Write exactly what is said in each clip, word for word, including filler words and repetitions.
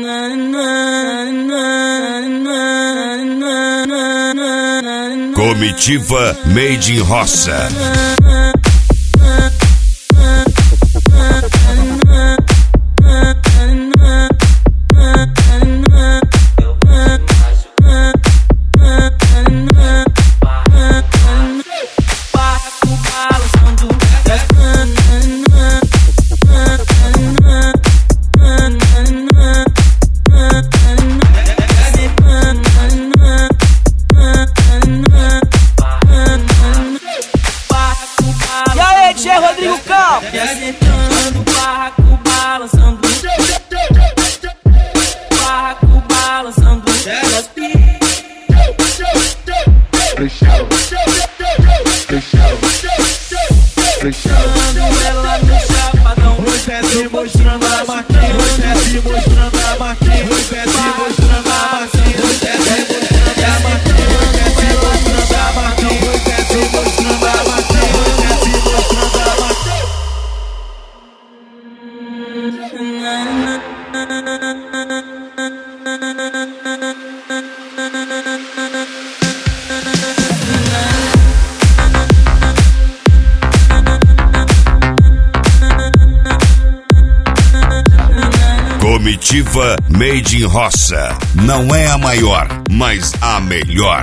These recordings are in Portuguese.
Comitiva Made in Roça. Rodrigo Campos. E assentando, barraco balançando, barraco balançando, Fechado, fechado, fechado. Ela no chapadão, Desce mostrando a marquinha, desce mostrando a marquinha, desce mostrando a marquinha, desce mostrando a marquinha, desce mostrando a marquinha, desce mostrando a marquinha, desce mostrando a marquinha. Comitiva Made in Roça. Não é a maior, mas a melhor.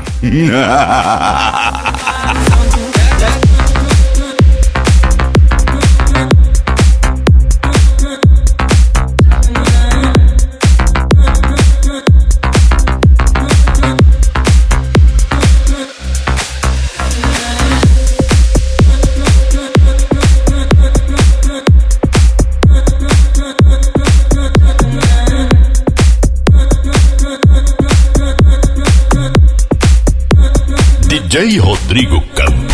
D J Rodrigo Campos.